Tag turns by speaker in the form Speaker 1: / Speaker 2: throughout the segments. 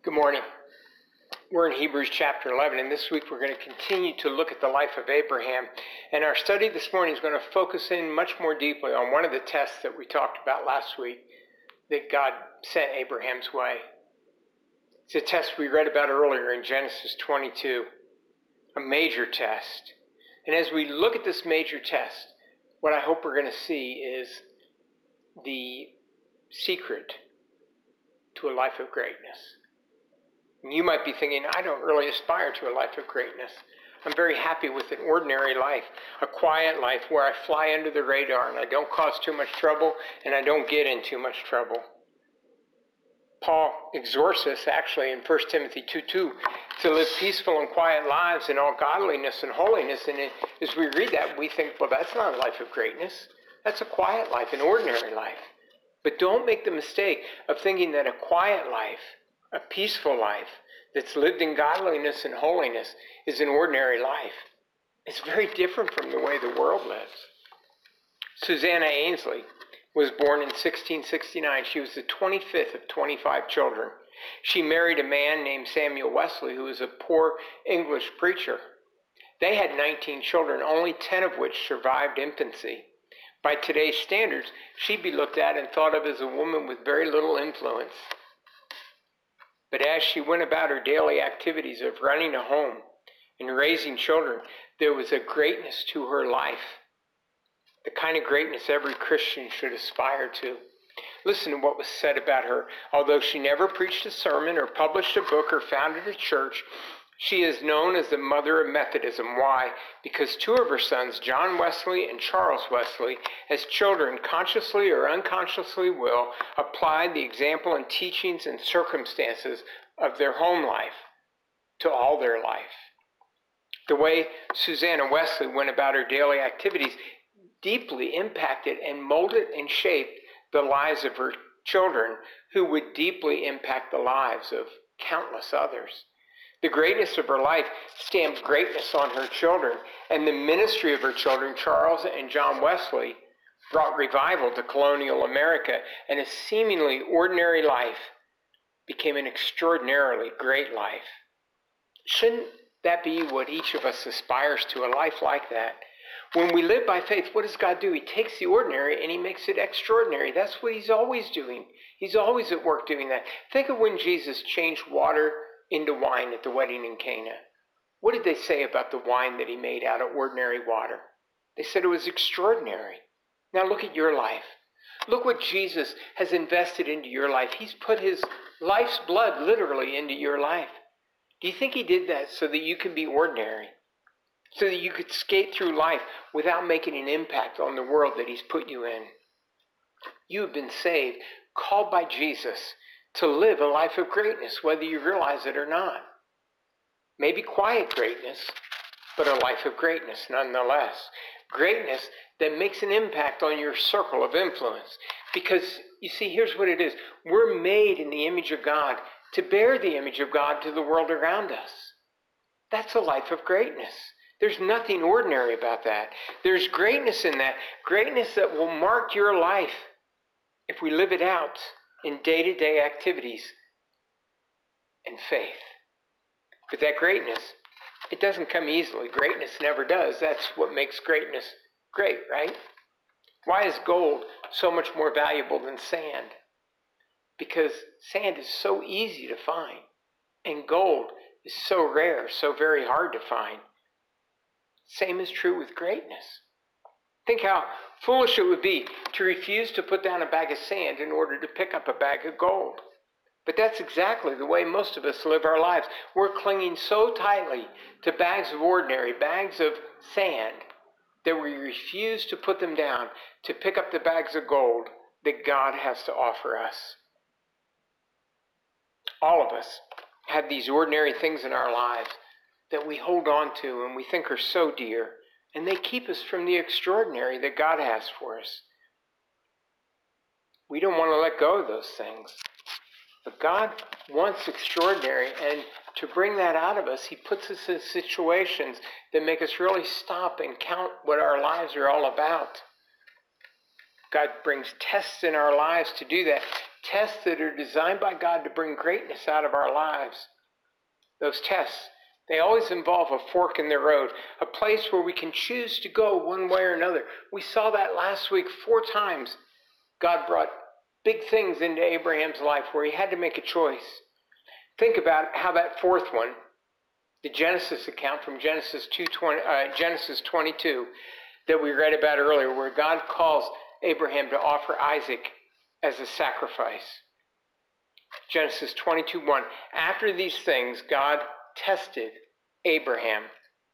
Speaker 1: Good morning. We're in Hebrews chapter 11, and this week we're going to continue to look at the life of Abraham. And our study this morning is going to focus in much more deeply on one of the tests that we talked about last week that God sent Abraham's way. It's a test we read about earlier in Genesis 22, a major test. And as we look at this major test, what I hope we're going to see is the secret to a life of greatness. You might be thinking, I don't really aspire to a life of greatness. I'm very happy with an ordinary life, a quiet life where I fly under the radar and I don't cause too much trouble and I don't get in too much trouble. Paul exhorts us actually in 1 Timothy 2:2 to live peaceful and quiet lives in all godliness and holiness. And as we read that, we think, well, that's not a life of greatness. That's a quiet life, an ordinary life. But don't make the mistake of thinking that a quiet life, a peaceful life that's lived in godliness and holiness is an ordinary life. It's very different from the way the world lives. Susanna Ainsley was born in 1669. She was the 25th of 25 children. She married a man named Samuel Wesley, who was a poor English preacher. They had 19 children, only 10 of which survived infancy. By today's standards, she'd be looked at and thought of as a woman with very little influence. But as she went about her daily activities of running a home and raising children, there was a greatness to her life, the kind of greatness every Christian should aspire to. Listen to what was said about her. Although she never preached a sermon or published a book or founded a church, she is known as the mother of Methodism. Why? Because two of her sons, John Wesley and Charles Wesley, as children, consciously or unconsciously applied the example and teachings and circumstances of their home life to all their life. The way Susanna Wesley went about her daily activities deeply impacted and molded and shaped the lives of her children, who would deeply impact the lives of countless others. The greatness of her life stamped greatness on her children, and the ministry of her children, Charles and John Wesley, brought revival to colonial America, and a seemingly ordinary life became an extraordinarily great life. Shouldn't that be what each of us aspires to, a life like that? When we live by faith, what does God do? He takes the ordinary and he makes it extraordinary. That's what he's always doing. He's always at work doing that. Think of when Jesus changed water into wine at the wedding in Cana. What did they say about the wine that he made out of ordinary water? They said it was extraordinary. Now look at your life. Look what Jesus has invested into your life. He's put his life's blood literally into your life. Do you think he did that so that you can be ordinary? So that you could skate through life without making an impact on the world that he's put you in? You have been saved, called by Jesus to live a life of greatness, whether you realize it or not. Maybe quiet greatness, but a life of greatness nonetheless. Greatness that makes an impact on your circle of influence. Because, you see, here's what it is. We're made in the image of God to bear the image of God to the world around us. That's a life of greatness. There's nothing ordinary about that. There's greatness in that. Greatness that will mark your life if we live it out in day-to-day activities and faith. But that greatness, it doesn't come easily. Greatness never does. That's what makes greatness great, right? Why is gold so much more valuable than sand? Because sand is so easy to find, and gold is so rare, so very hard to find. Same is true with greatness. Think how foolish it would be to refuse to put down a bag of sand in order to pick up a bag of gold. But that's exactly the way most of us live our lives. We're clinging so tightly to bags of ordinary, bags of sand, that we refuse to put them down to pick up the bags of gold that God has to offer us. All of us have these ordinary things in our lives that we hold on to and we think are so dear, and they keep us from the extraordinary that God has for us. We don't want to let go of those things. But God wants extraordinary, and to bring that out of us, he puts us in situations that make us really stop and count what our lives are all about. God brings tests in our lives to do that, tests that are designed by God to bring greatness out of our lives. Those tests, they always involve a fork in the road, a place where we can choose to go one way or another. We saw that last week 4 times. God brought big things into Abraham's life where he had to make a choice. Think about how that fourth one, the Genesis account from Genesis 22 that we read about earlier, where God calls Abraham to offer Isaac as a sacrifice. Genesis 22:1. After these things, God tested Abraham.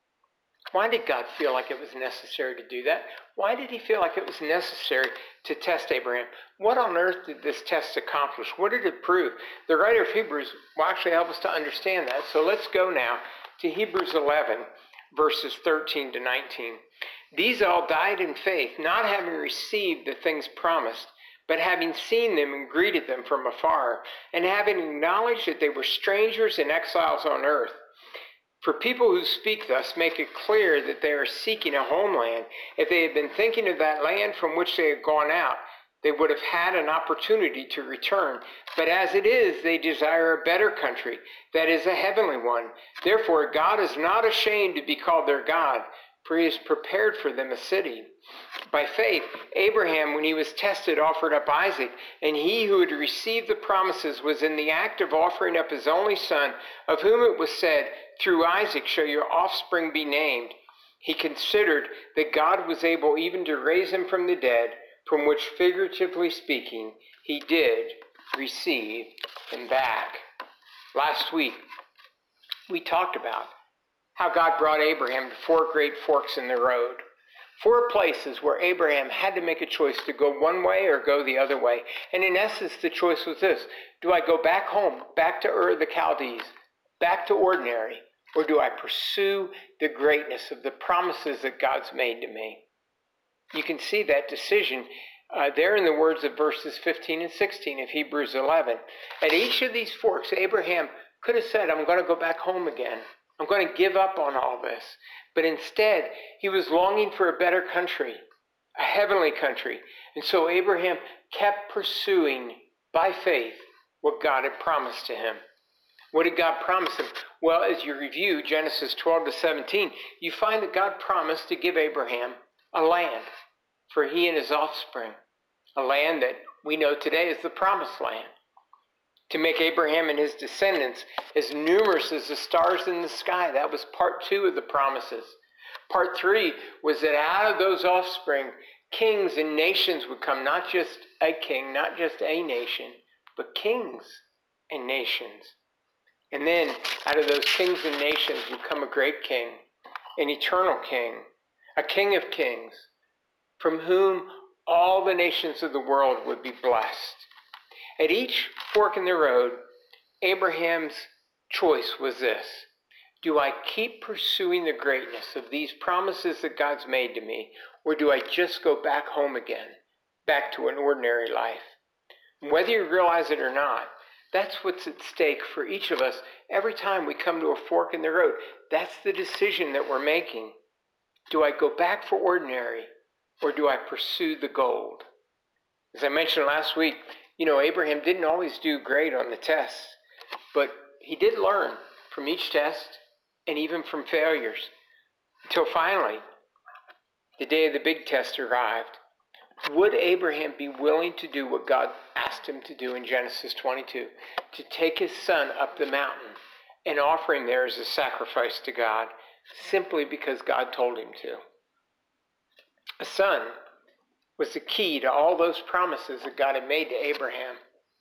Speaker 1: Why did God feel like it was necessary to do that? Why did he feel like it was necessary to test Abraham? What on earth did this test accomplish? What did it prove? The writer of Hebrews will actually help us to understand that. So let's go now to Hebrews 11, verses 13 to 19. These all died in faith, not having received the things promised, but having seen them and greeted them from afar, and having acknowledged that they were strangers and exiles on earth. For people who speak thus make it clear that they are seeking a homeland. If they had been thinking of that land from which they had gone out, they would have had an opportunity to return. But as it is, they desire a better country, that is a heavenly one. Therefore, God is not ashamed to be called their God, for he has prepared for them a city. By faith, Abraham, when he was tested, offered up Isaac, and he who had received the promises was in the act of offering up his only son, of whom it was said, through Isaac shall your offspring be named. He considered that God was able even to raise him from the dead, from which, figuratively speaking, he did receive him back. Last week, we talked about how God brought Abraham to 4 great forks in the road. 4 places where Abraham had to make a choice to go one way or go the other way. And in essence, the choice was this: do I go back home, back to Ur of the Chaldees, back to ordinary, or do I pursue the greatness of the promises that God's made to me? You can see that decision there in the words of verses 15 and 16 of Hebrews 11. At each of these forks, Abraham could have said, I'm going to go back home again. I'm going to give up on all this. But instead, he was longing for a better country, a heavenly country. And so Abraham kept pursuing, by faith, what God had promised to him. What did God promise him? Well, as you review Genesis 12 to 17, you find that God promised to give Abraham a land for he and his offspring, a land that we know today is the promised land, to make Abraham and his descendants as numerous as the stars in the sky. That was part 2 of the promises. Part 3 was that out of those offspring, kings and nations would come, not just a king, not just a nation, but kings and nations. And then out of those kings and nations would come a great king, an eternal king, a king of kings, from whom all the nations of the world would be blessed. At each fork in the road, Abraham's choice was this: do I keep pursuing the greatness of these promises that God's made to me, or do I just go back home again, back to an ordinary life? And whether you realize it or not, that's what's at stake for each of us every time we come to a fork in the road. That's the decision that we're making. Do I go back for ordinary, or do I pursue the gold? As I mentioned last week, Abraham didn't always do great on the tests, but he did learn from each test and even from failures, until finally, the day of the big test arrived. Would Abraham be willing to do what God asked him to do in Genesis 22, to take his son up the mountain and offer him there as a sacrifice to God, simply because God told him to? A son was the key to all those promises that God had made to Abraham.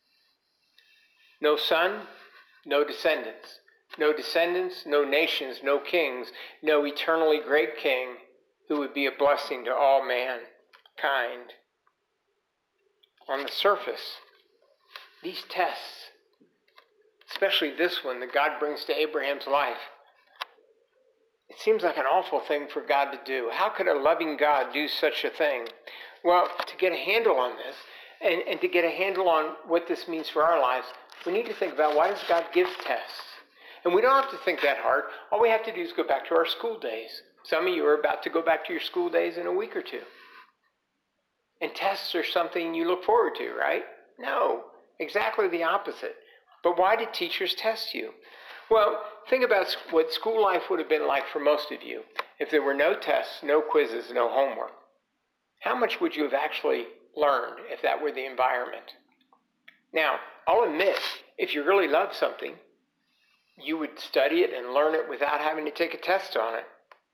Speaker 1: No son, no descendants. No descendants, no nations, no kings, no eternally great king who would be a blessing to all mankind. On the surface, these tests, especially this one that God brings to Abraham's life, it seems like an awful thing for God to do. How could a loving God do such a thing? Well, to get a handle on this, and to get a handle on what this means for our lives, we need to think about, why does God give tests? And we don't have to think that hard. All we have to do is go back to our school days. Some of you are about to go back to your school days in a week or two. And tests are something you look forward to, right? No. Exactly the opposite. But why did teachers test you? Well, think about what school life would have been like for most of you if there were no tests, no quizzes, no homework. How much would you have actually learned if that were the environment? Now, I'll admit, if you really love something, you would study it and learn it without having to take a test on it.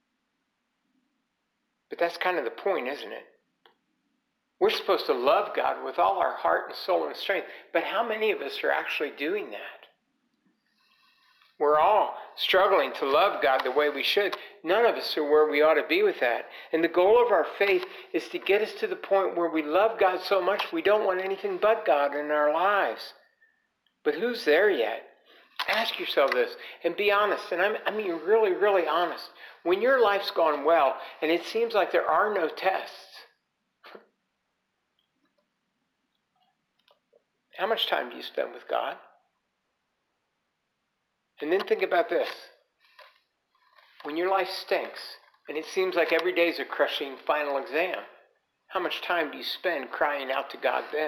Speaker 1: But that's kind of the point, isn't it? We're supposed to love God with all our heart and soul and strength, but how many of us are actually doing that? We're all struggling to love God the way we should. None of us are where we ought to be with that. And the goal of our faith is to get us to the point where we love God so much we don't want anything but God in our lives. But who's there yet? Ask yourself this and be honest. And I mean really, really honest. When your life's gone well and it seems like there are no tests, how much time do you spend with God? And then think about this. When your life stinks and it seems like every day is a crushing final exam, how much time do you spend crying out to God then?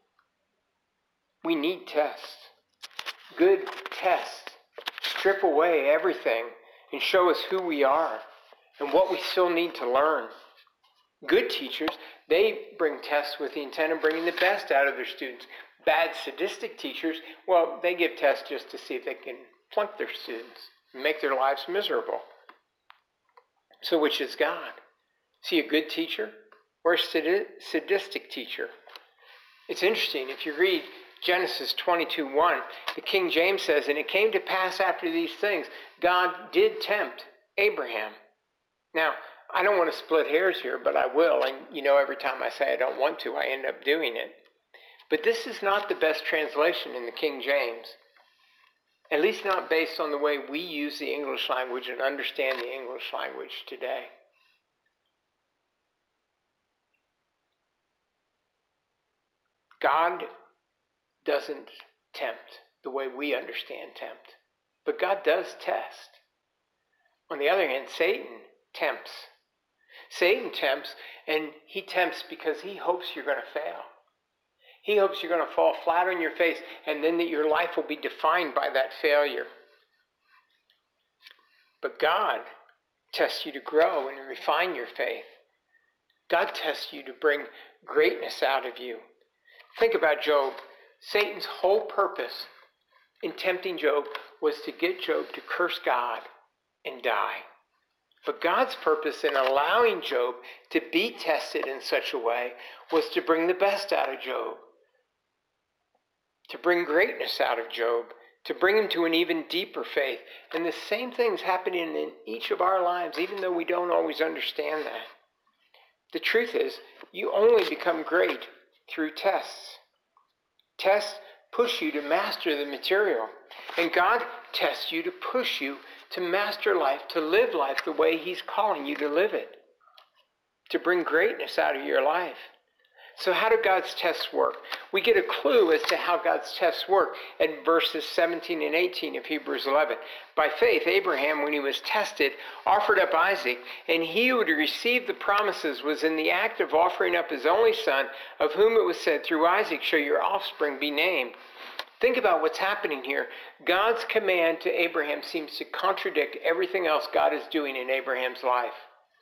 Speaker 1: We need tests. Good tests strip away everything and show us who we are and what we still need to learn. Good teachers, they bring tests with the intent of bringing the best out of their students. Bad sadistic teachers, well, they give tests just to see if they can plunk their students and make their lives miserable. So which is God? Is he a good teacher or a sadistic teacher? It's interesting. If you read Genesis 22:1, the King James says, "And it came to pass after these things, God did tempt Abraham." Now, I don't want to split hairs here, but I will. And you know, every time I say I don't want to, I end up doing it. But this is not the best translation in the King James. At least not based on the way we use the English language and understand the English language today. God doesn't tempt the way we understand tempt, but God does test. On the other hand, Satan tempts. Satan tempts, and he tempts because he hopes you're going to fail. He hopes you're going to fall flat on your face, and then that your life will be defined by that failure. But God tests you to grow and refine your faith. God tests you to bring greatness out of you. Think about Job. Satan's whole purpose in tempting Job was to get Job to curse God and die. But God's purpose in allowing Job to be tested in such a way was to bring the best out of Job, to bring greatness out of Job, to bring him to an even deeper faith. And the same thing's happening in each of our lives, even though we don't always understand that. The truth is, you only become great through tests. Tests push you to master the material. And God tests you to push you to master life, to live life the way he's calling you to live it, to bring greatness out of your life. So how do God's tests work? We get a clue as to how God's tests work at verses 17 and 18 of Hebrews 11. By faith, Abraham, when he was tested, offered up Isaac, and he who had received the promises was in the act of offering up his only son, of whom it was said, "Through Isaac shall your offspring be named." Think about what's happening here. God's command to Abraham seems to contradict everything else God is doing in Abraham's life.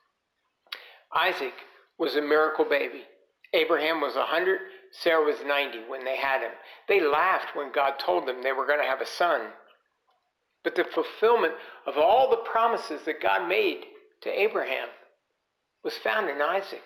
Speaker 1: Isaac was a miracle baby. Abraham was 100, Sarah was 90 when they had him. They laughed when God told them they were going to have a son. But the fulfillment of all the promises that God made to Abraham was found in Isaac.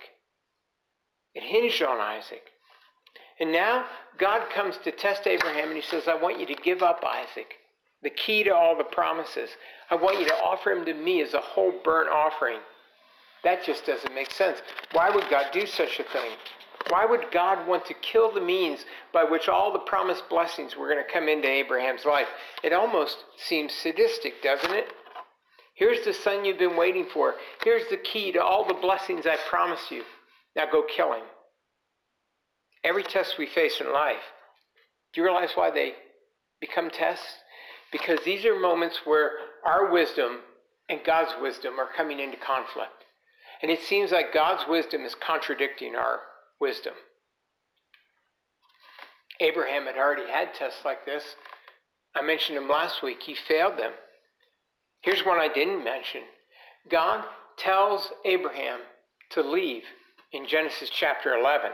Speaker 1: It hinged on Isaac. And now God comes to test Abraham and he says, I want you to give up Isaac, the key to all the promises. I want you to offer him to me as a whole burnt offering. That just doesn't make sense. Why would God do such a thing? Why would God want to kill the means by which all the promised blessings were going to come into Abraham's life? It almost seems sadistic, doesn't it? Here's the son you've been waiting for. Here's the key to all the blessings I promised you. Now go kill him. Every test we face in life, do you realize why they become tests? Because these are moments where our wisdom and God's wisdom are coming into conflict. And it seems like God's wisdom is contradicting our wisdom. Abraham had already had tests like this. I mentioned them last week. He failed them. Here's one I didn't mention. God tells Abraham to leave in Genesis chapter 11.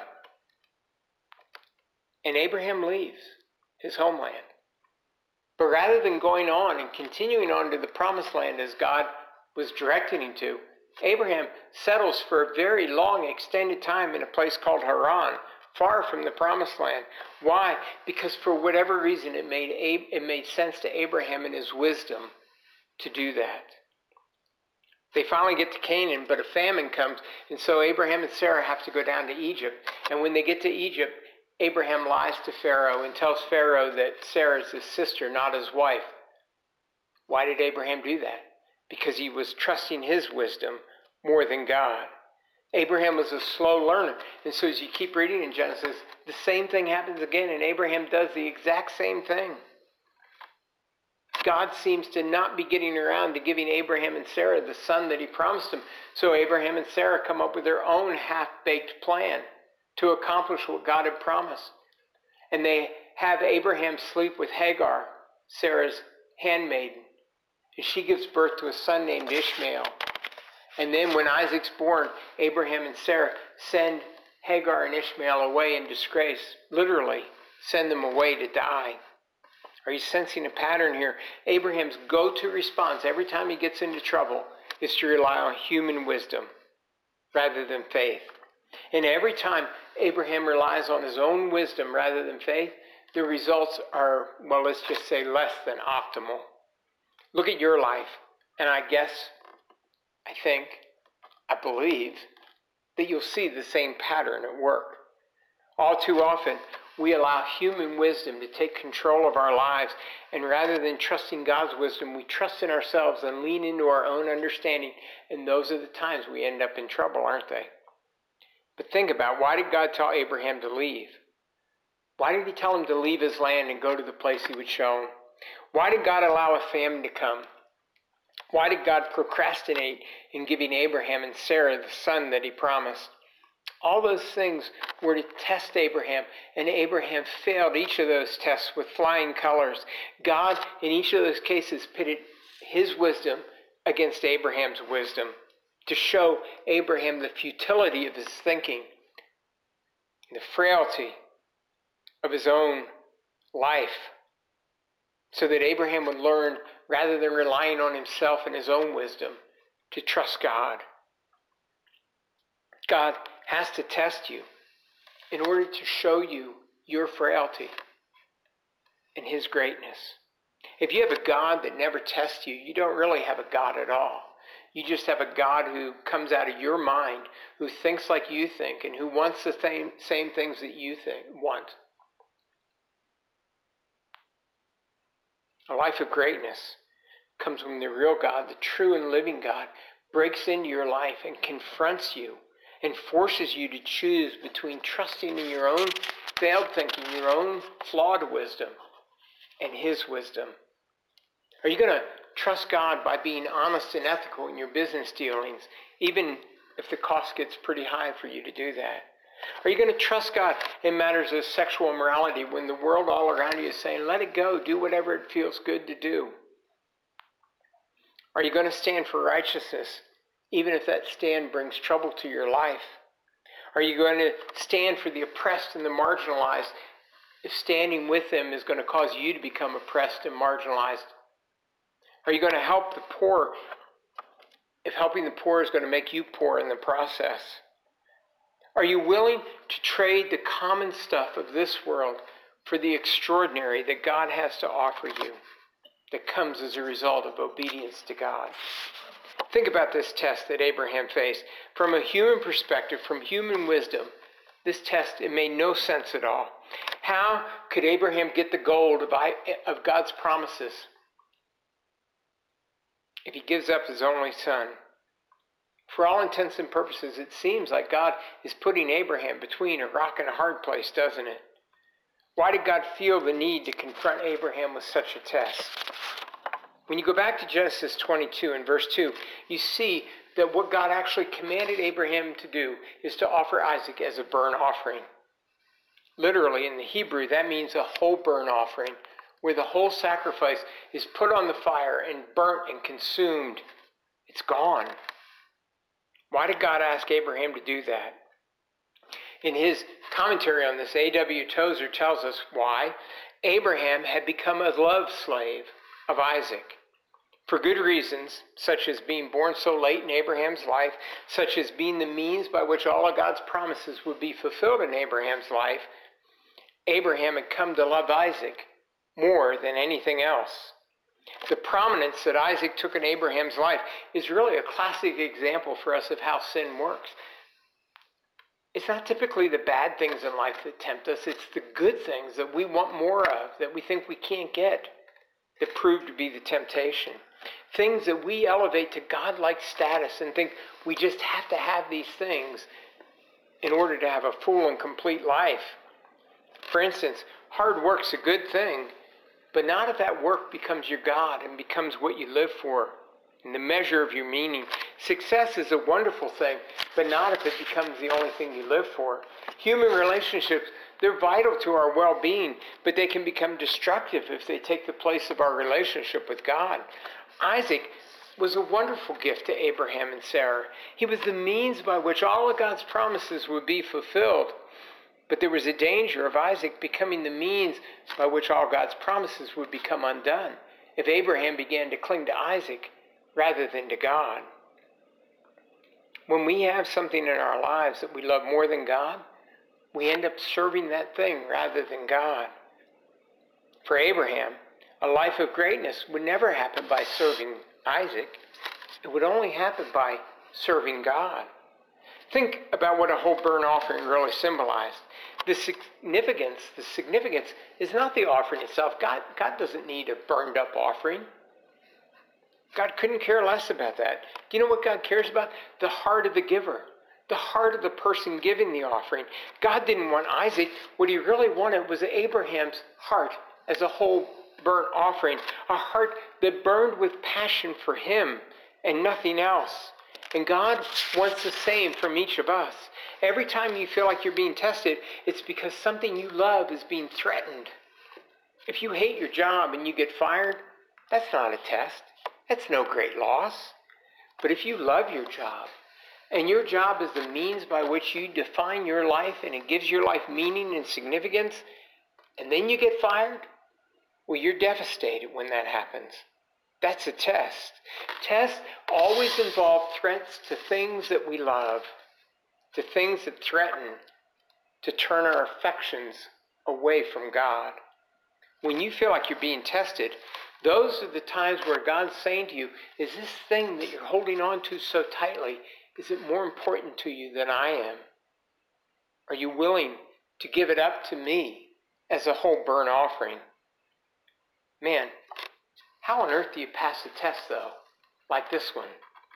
Speaker 1: And Abraham leaves his homeland. But rather than going on and continuing on to the promised land as God was directing him to, Abraham settles for a very long, extended time in a place called Haran, far from the promised land. Why? Because for whatever reason, it made sense to Abraham in his wisdom to do that. They finally get to Canaan, but a famine comes, and so Abraham and Sarah have to go down to Egypt. And when they get to Egypt, Abraham lies to Pharaoh and tells Pharaoh that Sarah is his sister, not his wife. Why did Abraham do that? Because he was trusting his wisdom more than God. Abraham was a slow learner, and so as you keep reading in Genesis, the same thing happens again, and Abraham does the exact same thing. God seems to not be getting around to giving Abraham and Sarah the son that he promised them. So Abraham and Sarah come up with their own half-baked plan to accomplish what God had promised. And they have Abraham sleep with Hagar, Sarah's handmaiden. And she gives birth to a son named Ishmael. And then when Isaac's born, Abraham and Sarah send Hagar and Ishmael away in disgrace. Literally, send them away to die. Are you sensing a pattern here? Abraham's go-to response every time he gets into trouble is to rely on human wisdom rather than faith. And every time Abraham relies on his own wisdom rather than faith, the results are, well, let's just say less than optimal. Look at your life, and I believe that you'll see the same pattern at work. All too often, we allow human wisdom to take control of our lives, and rather than trusting God's wisdom, we trust in ourselves and lean into our own understanding, and those are the times we end up in trouble, aren't they? But think about, why did God tell Abraham to leave? Why did he tell him to leave his land and go to the place he would show him? Why did God allow a famine to come? Why did God procrastinate in giving Abraham and Sarah the son that he promised? All those things were to test Abraham, and Abraham failed each of those tests with flying colors. God, in each of those cases, pitted his wisdom against Abraham's wisdom to show Abraham the futility of his thinking, the frailty of his own life, so that Abraham would learn, rather than relying on himself and his own wisdom, to trust God. God has to test you in order to show you your frailty and his greatness. If you have a God that never tests you, you don't really have a God at all. You just have a God who comes out of your mind, who thinks like you think, and who wants the same things that you want. A life of greatness comes when the real God, the true and living God, breaks into your life and confronts you and forces you to choose between trusting in your own failed thinking, your own flawed wisdom, and his wisdom. Are you going to trust God by being honest and ethical in your business dealings, even if the cost gets pretty high for you to do that? Are you going to trust God in matters of sexual immorality when the world all around you is saying, let it go, do whatever it feels good to do? Are you going to stand for righteousness, even if that stand brings trouble to your life? Are you going to stand for the oppressed and the marginalized if standing with them is going to cause you to become oppressed and marginalized? Are you going to help the poor if helping the poor is going to make you poor in the process? Are you willing to trade the common stuff of this world for the extraordinary that God has to offer you that comes as a result of obedience to God? Think about this test that Abraham faced. From a human perspective, from human wisdom, this test, it made no sense at all. How could Abraham get the gold of God's promises if he gives up his only son? For all intents and purposes, it seems like God is putting Abraham between a rock and a hard place, doesn't it? Why did God feel the need to confront Abraham with such a test? When you go back to Genesis 22 and verse 2, you see that what God actually commanded Abraham to do is to offer Isaac as a burnt offering. Literally, in the Hebrew, that means a whole burnt offering, where the whole sacrifice is put on the fire and burnt and consumed. It's gone. Why did God ask Abraham to do that? In his commentary on this, A.W. Tozer tells us why. Abraham had become a love slave of Isaac. For good reasons, such as being born so late in Abraham's life, such as being the means by which all of God's promises would be fulfilled in Abraham's life, Abraham had come to love Isaac more than anything else. The prominence that Isaac took in Abraham's life is really a classic example for us of how sin works. It's not typically the bad things in life that tempt us. It's the good things that we want more of, that we think we can't get, that prove to be the temptation. Things that we elevate to God-like status and think we just have to have these things in order to have a full and complete life. For instance, hard work's a good thing, but not if that work becomes your God and becomes what you live for and the measure of your meaning. Success is a wonderful thing, but not if it becomes the only thing you live for. Human relationships, they're vital to our well-being, but they can become destructive if they take the place of our relationship with God. Isaac was a wonderful gift to Abraham and Sarah. He was the means by which all of God's promises would be fulfilled. But there was a danger of Isaac becoming the means by which all God's promises would become undone if Abraham began to cling to Isaac rather than to God. When we have something in our lives that we love more than God, we end up serving that thing rather than God. For Abraham, a life of greatness would never happen by serving Isaac. It would only happen by serving God. Think about what a whole burnt offering really symbolized. The significance is not the offering itself. God doesn't need a burned up offering. God couldn't care less about that. Do you know what God cares about? The heart of the giver, the heart of the person giving the offering. God didn't want Isaac. What he really wanted was Abraham's heart as a whole burnt offering, a heart that burned with passion for him and nothing else. And God wants the same from each of us. Every time you feel like you're being tested, it's because something you love is being threatened. If you hate your job and you get fired, that's not a test. That's no great loss. But if you love your job, and your job is the means by which you define your life and it gives your life meaning and significance, and then you get fired, well, you're devastated when that happens. That's a test. Tests always involve threats to things that we love, to things that threaten to turn our affections away from God. When you feel like you're being tested, those are the times where God's saying to you, is this thing that you're holding on to so tightly, is it more important to you than I am? Are you willing to give it up to me as a whole burnt offering? Man, how on earth do you pass a test, though, like this one?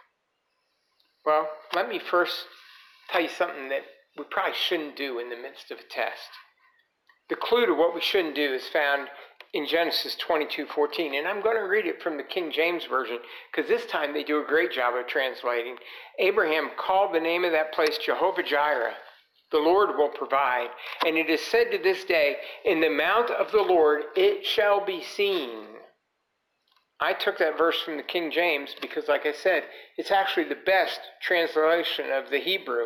Speaker 1: Well, let me first tell you something that we probably shouldn't do in the midst of a test. The clue to what we shouldn't do is found in Genesis 22:14, and I'm going to read it from the King James Version, because this time they do a great job of translating. Abraham called the name of that place Jehovah-Jireh. The Lord will provide. And it is said to this day, in the mount of the Lord it shall be seen. I took that verse from the King James because, like I said, it's actually the best translation of the Hebrew.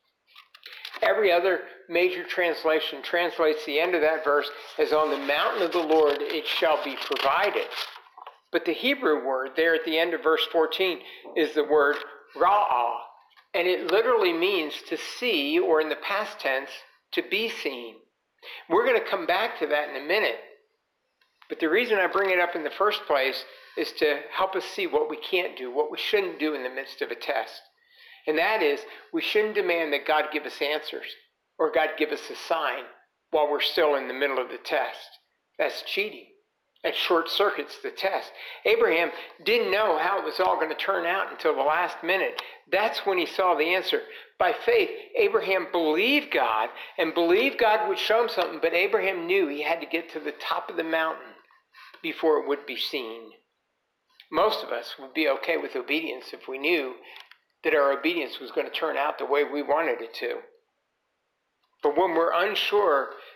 Speaker 1: Every other major translation translates the end of that verse as on the mountain of the Lord it shall be provided. But the Hebrew word there at the end of verse 14 is the word ra'ah, and it literally means to see, or in the past tense, to be seen. We're going to come back to that in a minute. But the reason I bring it up in the first place is to help us see what we can't do, what we shouldn't do in the midst of a test. And that is, we shouldn't demand that God give us answers or God give us a sign while we're still in the middle of the test. That's cheating. That short circuits the test. Abraham didn't know how it was all going to turn out until the last minute. That's when he saw the answer. By faith, Abraham believed God and believed God would show him something, but Abraham knew he had to get to the top of the mountain before it would be seen. Most of us would be okay with obedience if we knew that our obedience was going to turn out the way we wanted it to. But when we're unsure,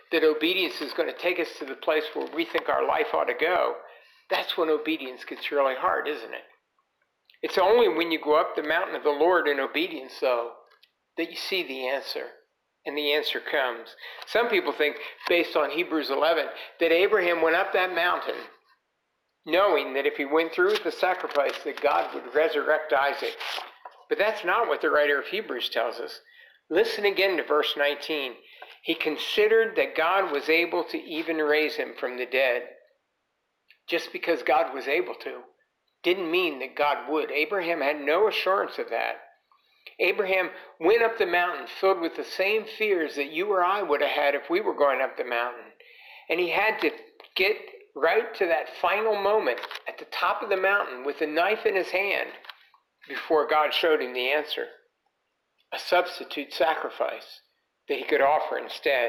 Speaker 1: that obedience is going to take us to the place where we think our life ought to go, that's when obedience gets really hard, isn't it? It's only when you go up the mountain of the Lord in obedience, though, that you see the answer, and the answer comes. Some people think, based on Hebrews 11, that Abraham went up that mountain knowing that if he went through with the sacrifice, that God would resurrect Isaac. But that's not what the writer of Hebrews tells us. Listen again to verse 19. He considered that God was able to even raise him from the dead. Just because God was able to didn't mean that God would. Abraham had no assurance of that. Abraham went up the mountain filled with the same fears that you or I would have had if we were going up the mountain. And he had to get right to that final moment at the top of the mountain with a knife in his hand before God showed him the answer. A substitute sacrifice that he could offer instead.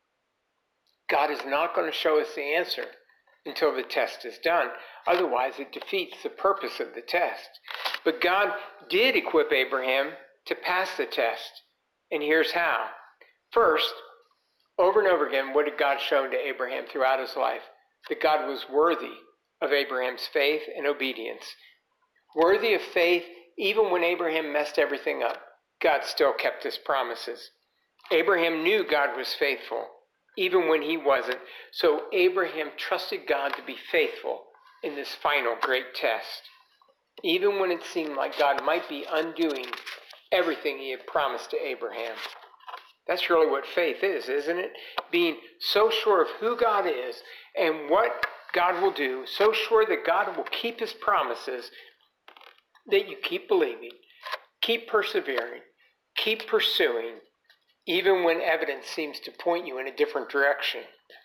Speaker 1: God is not going to show us the answer until the test is done. Otherwise, it defeats the purpose of the test. But God did equip Abraham to pass the test. And here's how. First, over and over again, what did God show to Abraham throughout his life? That God was worthy of Abraham's faith and obedience. Worthy of faith, even when Abraham messed everything up, God still kept his promises. Abraham knew God was faithful, even when he wasn't. So Abraham trusted God to be faithful in this final great test, even when it seemed like God might be undoing everything he had promised to Abraham. That's really what faith is, isn't it? Being so sure of who God is and what God will do, so sure that God will keep his promises, that you keep believing, keep persevering, keep pursuing, even when evidence seems to point you in a different direction.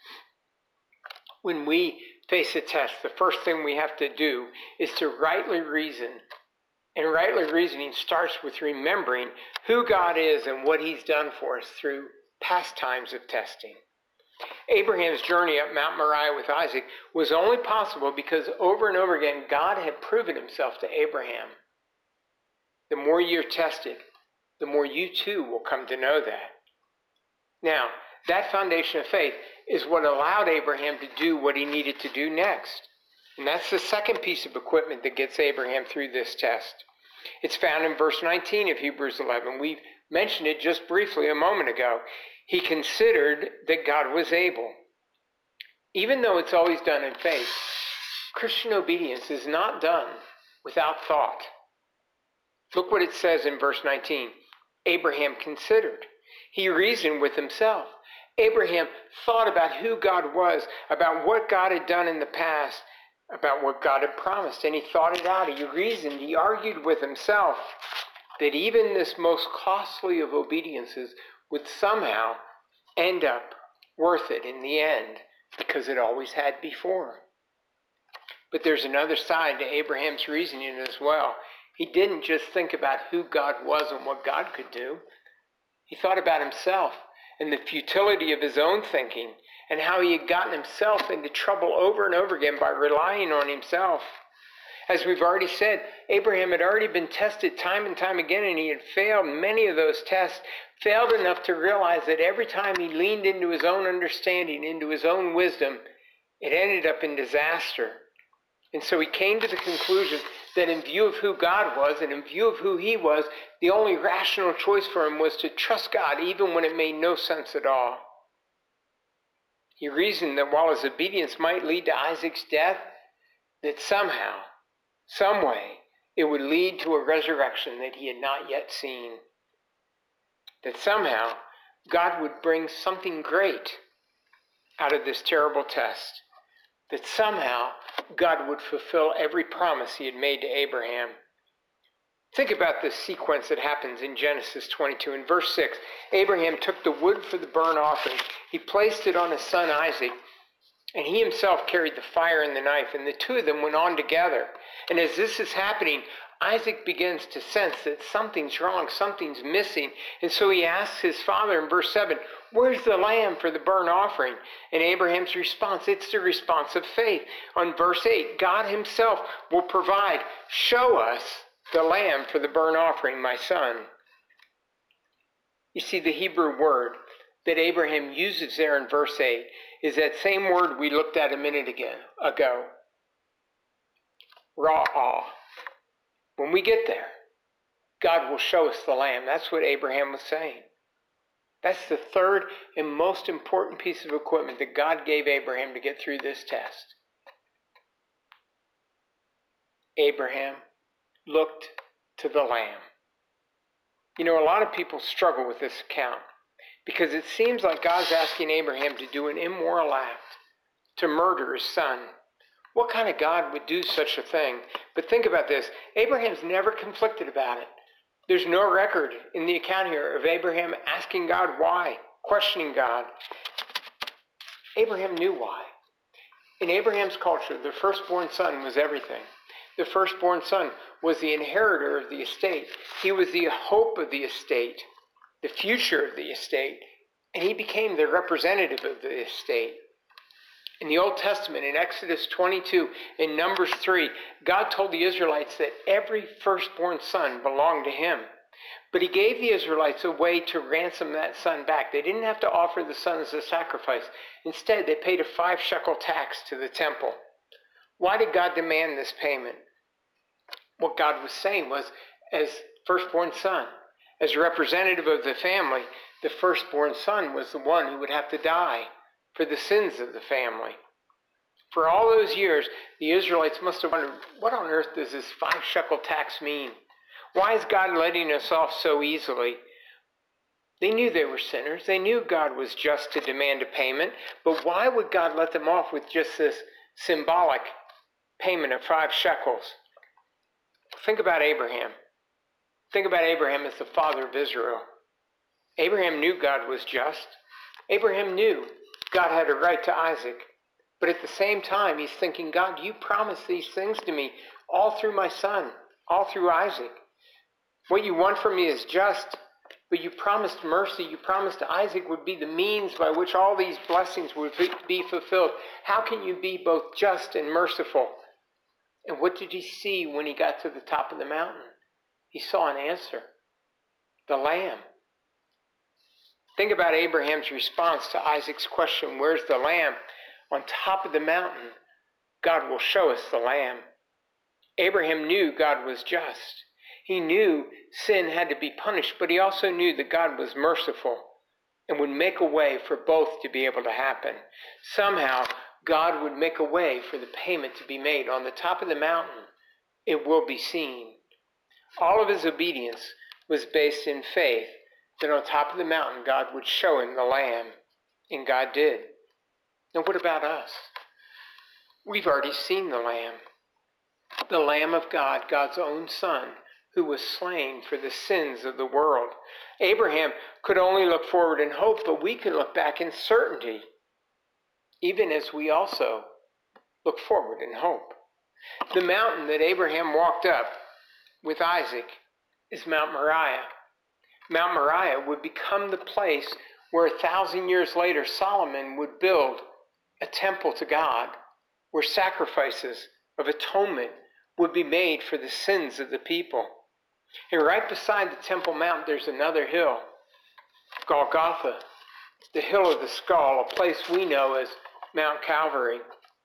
Speaker 1: When we face a test, the first thing we have to do is to rightly reason. And rightly reasoning starts with remembering who God is and what he's done for us through past times of testing. Abraham's journey up Mount Moriah with Isaac was only possible because over and over again, God had proven himself to Abraham. The more you're tested, the more you too will come to know that. Now, that foundation of faith is what allowed Abraham to do what he needed to do next. And that's the second piece of equipment that gets Abraham through this test. It's found in verse 19 of Hebrews 11. We mentioned it just briefly a moment ago. He considered that God was able. Even though it's always done in faith, Christian obedience is not done without thought. Look what it says in verse 19. Abraham considered. He reasoned with himself. Abraham thought about who God was, about what God had done in the past, about what God had promised, and he thought it out. He reasoned, he argued with himself that even this most costly of obediences would somehow end up worth it in the end, because it always had before. But there's another side to Abraham's reasoning as well. He didn't just think about who God was and what God could do. He thought about himself and the futility of his own thinking and how he had gotten himself into trouble over and over again by relying on himself. As we've already said, Abraham had already been tested time and time again, and he had failed many of those tests, failed enough to realize that every time he leaned into his own understanding, into his own wisdom, it ended up in disaster. And so he came to the conclusion that in view of who God was and in view of who he was, the only rational choice for him was to trust God even when it made no sense at all. He reasoned that while his obedience might lead to Isaac's death, that somehow, some way, it would lead to a resurrection that he had not yet seen. That somehow God would bring something great out of this terrible test. That somehow God would fulfill every promise he had made to Abraham. Think about this sequence that happens in Genesis 22. In verse 6, Abraham took the wood for the burnt offering. He placed it on his son Isaac, and he himself carried the fire and the knife, and the two of them went on together. And as this is happening, Isaac begins to sense that something's wrong, something's missing. And so he asks his father in verse 7, "Where's the lamb for the burnt offering?" And Abraham's response, it's the response of faith. On verse 8, God himself will provide. "Show us the lamb for the burnt offering, my son." You see, the Hebrew word that Abraham uses there in verse 8 is that same word we looked at a minute ago. Ra'ah. When we get there, God will show us the lamb. That's what Abraham was saying. That's the third and most important piece of equipment that God gave Abraham to get through this test. Abraham looked to the lamb. You know, a lot of people struggle with this account because it seems like God's asking Abraham to do an immoral act, to murder his son. What kind of God would do such a thing? But think about this. Abraham's never conflicted about it. There's no record in the account here of Abraham asking God why, questioning God. Abraham knew why. In Abraham's culture, the firstborn son was everything. The firstborn son was the inheritor of the estate. He was the hope of the estate, the future of the estate, and he became the representative of the estate. In the Old Testament, in Exodus 22, in Numbers 3, God told the Israelites that every firstborn son belonged to him. But he gave the Israelites a way to ransom that son back. They didn't have to offer the son as a sacrifice. Instead, they paid a 5 shekel tax to the temple. Why did God demand this payment? What God was saying was, as firstborn son, as representative of the family, the firstborn son was the one who would have to die for the sins of the family. For all those years, the Israelites must have wondered, what on earth does this 5 shekel tax mean? Why is God letting us off so easily? They knew they were sinners. They knew God was just to demand a payment. But why would God let them off with just this symbolic payment of 5 shekels? Think about Abraham. Think about Abraham as the father of Israel. Abraham knew God was just. Abraham knew God had a right to Isaac. But at the same time, he's thinking, God, you promised these things to me all through my son, all through Isaac. What you want from me is just, but you promised mercy. You promised Isaac would be the means by which all these blessings would be fulfilled. How can you be both just and merciful? And what did he see when he got to the top of the mountain? He saw an answer. The lamb. Think about Abraham's response to Isaac's question, where's the lamb? On top of the mountain, God will show us the lamb. Abraham knew God was just. He knew sin had to be punished, but he also knew that God was merciful and would make a way for both to be able to happen. Somehow, God would make a way for the payment to be made. On the top of the mountain, it will be seen. All of his obedience was based in faith that on top of the mountain, God would show him the lamb, and God did. Now, what about us? We've already seen the Lamb of God, God's own Son, who was slain for the sins of the world. Abraham could only look forward in hope, but we can look back in certainty, even as we also look forward in hope. The mountain that Abraham walked up with Isaac is Mount Moriah. Mount Moriah would become the place where 1,000 years later Solomon would build a temple to God, where sacrifices of atonement would be made for the sins of the people. And right beside the Temple Mount, there's another hill, Golgotha, the hill of the skull, a place we know as Mount Calvary.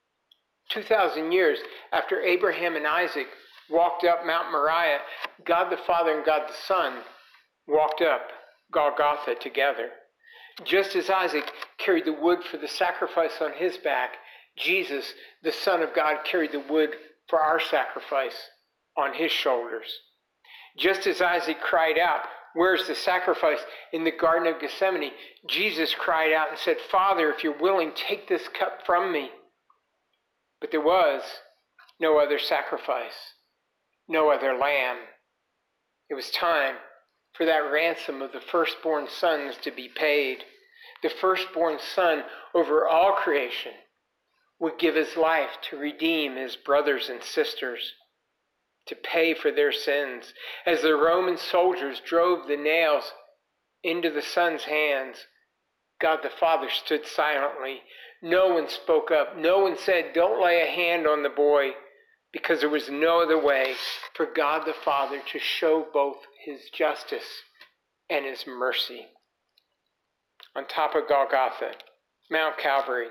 Speaker 1: 2,000 years after Abraham and Isaac walked up Mount Moriah, God the Father and God the Son walked up Golgotha together. Just as Isaac carried the wood for the sacrifice on his back, Jesus, the Son of God, carried the wood for our sacrifice on his shoulders. Just as Isaac cried out, where's the sacrifice? In the Garden of Gethsemane, Jesus cried out and said, Father, if you're willing, take this cup from me. But there was no other sacrifice, no other lamb. It was time for that ransom of the firstborn sons to be paid. The firstborn son over all creation would give his life to redeem his brothers and sisters, to pay for their sins. As the Roman soldiers drove the nails into the son's hands, God the Father stood silently. No one spoke up. No one said, don't lay a hand on the boy, because there was no other way for God the Father to show both his justice and his mercy. on top of Golgotha, Mount Calvary.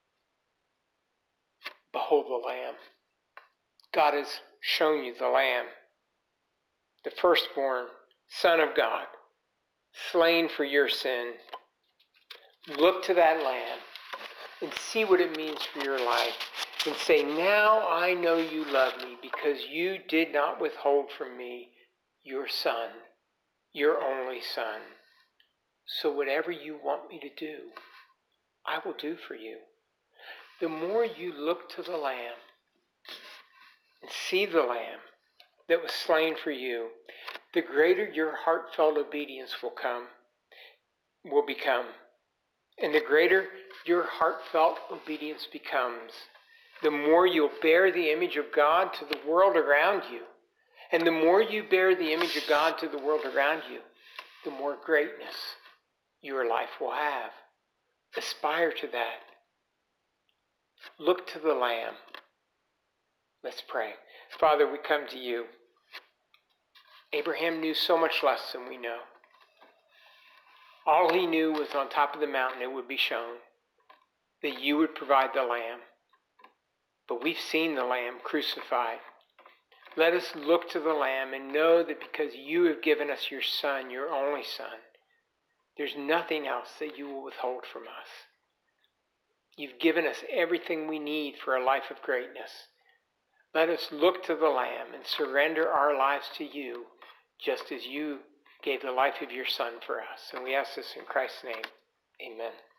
Speaker 1: Behold the Lamb. God has shown you the Lamb, the firstborn Son of God, slain for your sin. Look to that Lamb and see what it means for your life and say, now I know you love me because you did not withhold from me your Son, your only Son. So whatever you want me to do, I will do for you. The more you look to the Lamb and see the Lamb that was slain for you, the greater your heartfelt obedience will become. And the greater your heartfelt obedience becomes, the more you'll bear the image of God to the world around you. And the more you bear the image of God to the world around you, the more greatness your life will have. Aspire to that. Look to the Lamb. Let's pray. Father, we come to you. Abraham knew so much less than we know. All he knew was on top of the mountain it would be shown that you would provide the Lamb. But we've seen the Lamb crucified. Let us look to the Lamb and know that because you have given us your Son, your only Son, there's nothing else that you will withhold from us. You've given us everything we need for a life of greatness. Let us look to the Lamb and surrender our lives to you, just as you gave the life of your Son for us. And we ask this in Christ's name. Amen.